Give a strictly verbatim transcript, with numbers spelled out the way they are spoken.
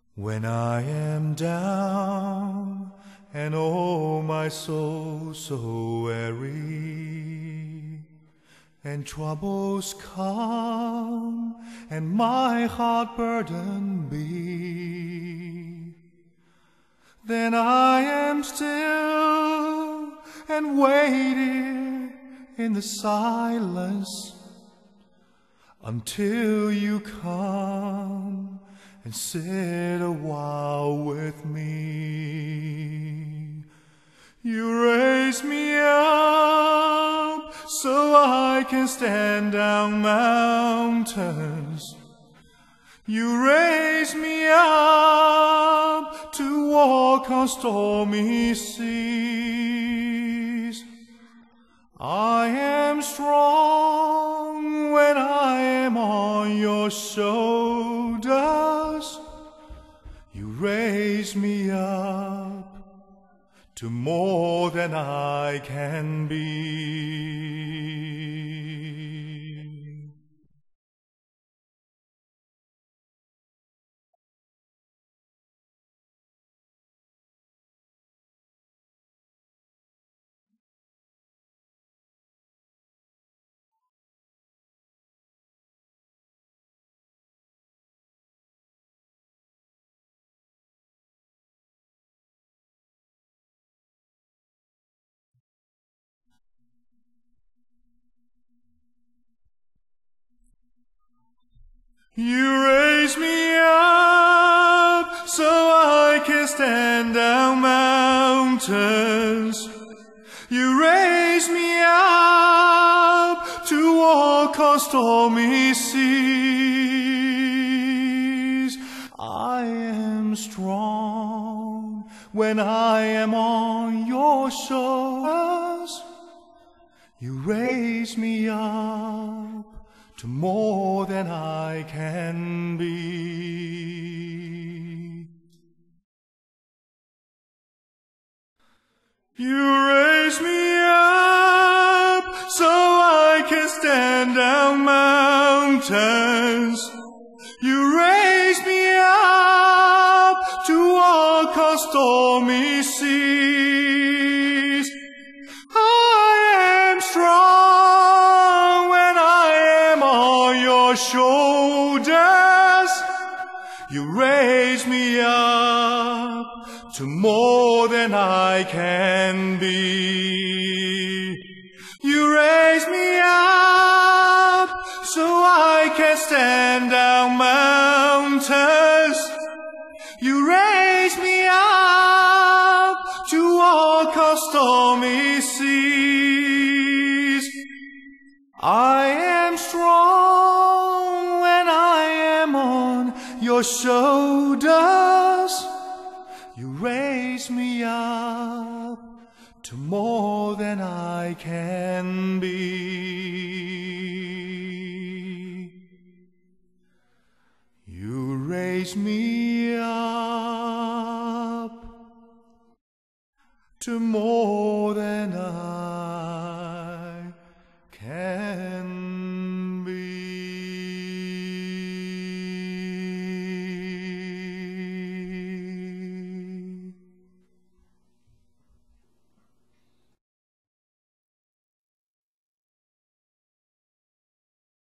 When I am down and oh my soul so weary, and troubles come and my heart burdened be, then I am still and waiting in the silence until you come and sit a while with me. You raise me up so I can stand down mountains. You raise me up to walk on stormy seas. I am strong when I am on your shoulders. You raise me up to more than I can be. You raise me up so I can stand down mountains. You raise me up to walk on stormy seas. I am strong when I am on your shoulders. You raise me up to more than I can be. You raise me up so I can stand down mountains. You raise me up to walk on stormy seas. I am strong when I am on your shoulders. You raise me up to more than I can be. You raise me up so I can stand down mountains. You raise me up to walk on stormy seas. I am strong when I am on your shoulders. You raise me up to more than I can be. You raise me up to more than I